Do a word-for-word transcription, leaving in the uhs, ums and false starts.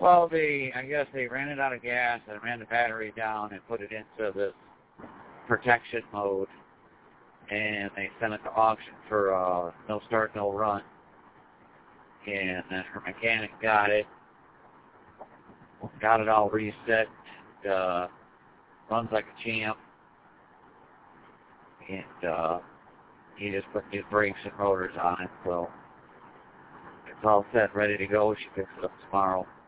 Well, they, I guess they ran it out of gas and ran the battery down and put it into this protection mode, and they sent it to auction for uh, no start, no run. And then her mechanic got it, got it all reset, uh, runs like a champ, and uh, he just put new brakes and motors on it, so it's all set, ready to go. She picks it up tomorrow.